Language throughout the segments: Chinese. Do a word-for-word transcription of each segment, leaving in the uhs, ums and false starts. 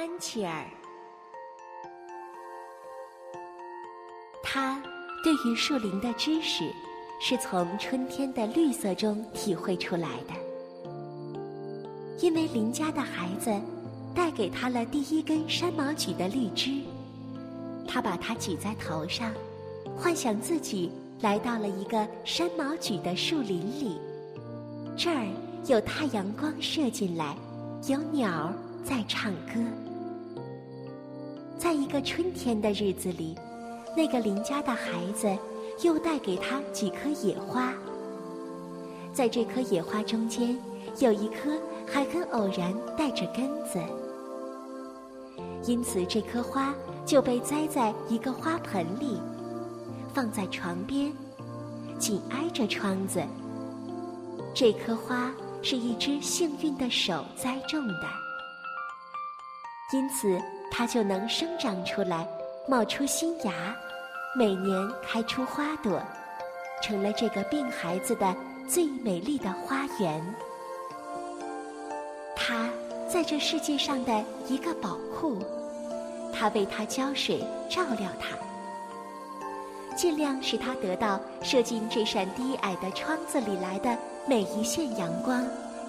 安琪儿。他对于树林的知识是从春天的绿色中体会出来的，因为邻家的孩子带给他了第一根山毛榉的绿枝，他把它举在头上，幻想自己来到了一个山毛榉的树林里，这儿有太阳光射进来，有鸟在唱歌。在一个春天的日子里，那个邻家的孩子又带给他几棵野花，在这棵野花中间有一棵还很偶然带着根子，因此这棵花就被栽在一个花盆里，放在床边，紧挨着窗子。这棵花是一只幸运的手栽种的，因此它就能生长出来，冒出新芽，每年开出花朵，成了这个病孩子的最美丽的花园。它在这世界上的一个宝库，它为它浇水照料它，尽量使它得到射进这扇低矮的窗子里来的每一线阳光。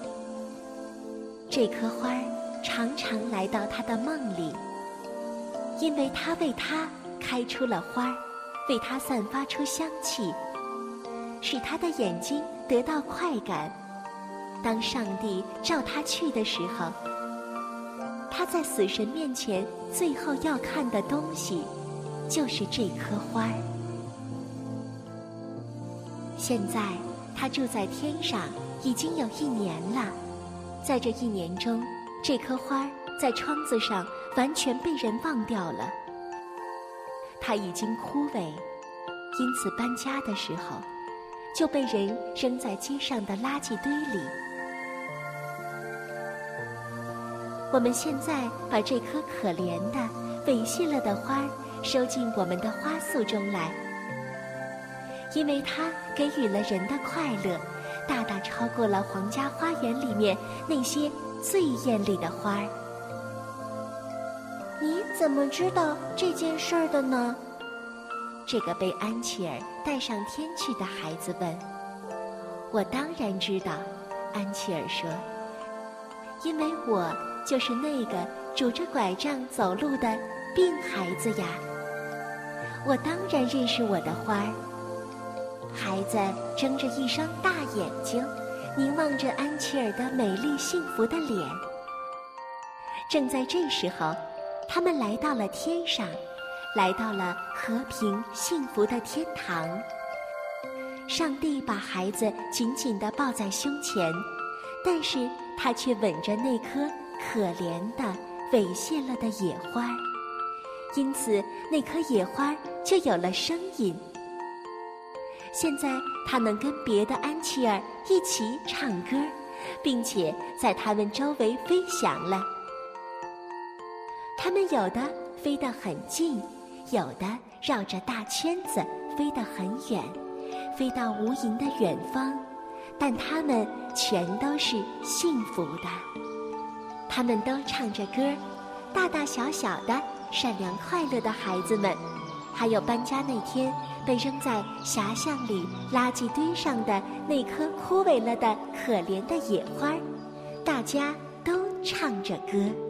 这棵花常常来到他的梦里，因为它为他开出了花，为他散发出香气，使他的眼睛得到快感。当上帝召他去的时候，他在死神面前最后要看的东西就是这棵花。现在他住在天上已经有一年了，在这一年中，这棵花在窗子上完全被人忘掉了，它已经枯萎，因此搬家的时候就被人扔在街上的垃圾堆里。我们现在把这棵可怜的猥亵了的花收进我们的花束中来，因为它给予了人的快乐，大大超过了皇家花园里面那些最艳丽的花儿。 你怎么知道这件事儿的呢？ 这个被安琪儿带上天去的孩子问。我当然知道，安琪儿说，因为我就是那个拄着拐杖走路的病孩子呀。我当然认识我的花儿。孩子睁着一双大眼睛，凝望着安琪儿的美丽幸福的脸。正在这时候，他们来到了天上，来到了和平幸福的天堂。上帝把孩子紧紧地抱在胸前，但是他却吻着那颗可怜的猥亵了的野花，因此那棵野花就有了声音。现在他能跟别的安琪儿一起唱歌，并且在他们周围飞翔了。他们有的飞得很近，有的绕着大圈子飞得很远，飞到无垠的远方，但他们全都是幸福的。他们都唱着歌，大大小小的善良快乐的孩子们，还有搬家那天被扔在狭巷里垃圾堆上的那棵枯萎了的可怜的野花，大家都唱着歌。